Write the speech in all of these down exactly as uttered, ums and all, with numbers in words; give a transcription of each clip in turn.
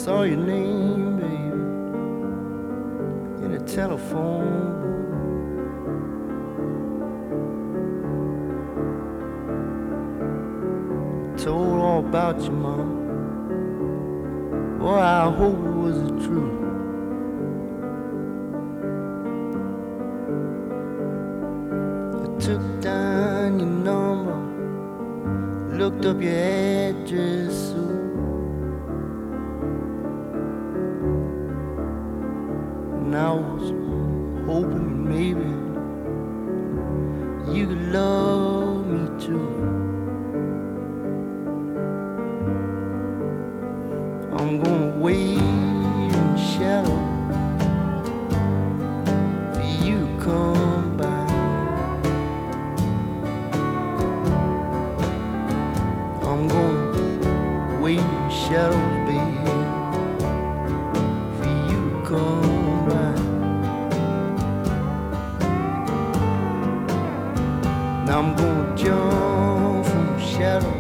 saw your name, baby, in a telephone booth. Told all about your mom. Boy, I hope it was the truth. I took down your number, looked up your address, so and I was hoping maybe you could love me too. I'm gonna wait in the shadow for you to come by. I'm gonna wait in the shadows, baby, for you to come by. Now I'm gonna jump from the shadow,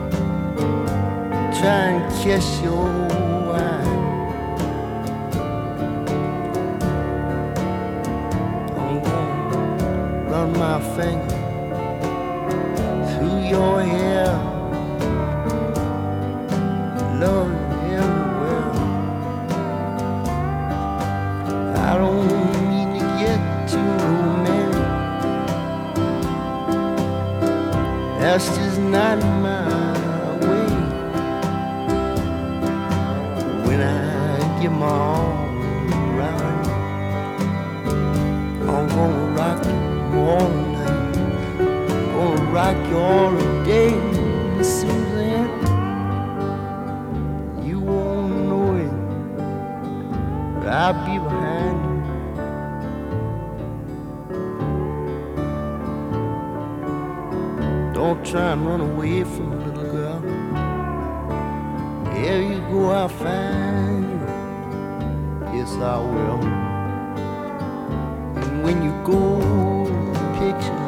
try and catch your eye. I'm gonna run my finger through your hair, love you everywhere. I don't mean to get too romantic, that's just not my way. When I get my arms around you, I'm gonna rock you all night, gonna rock you all day, Suzanne. You won't know it, but I'll be behind you. Don't try and run away from me, little girl. There you go, I'll find you. Yes, I will. And when you go to the picture,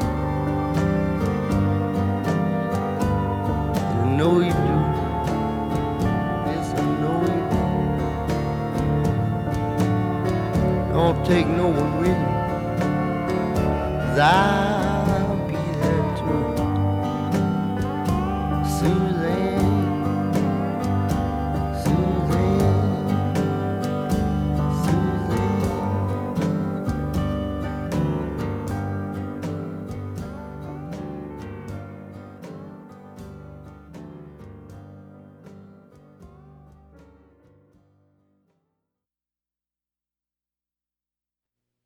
I know you do. Yes, I know you do. Don't take no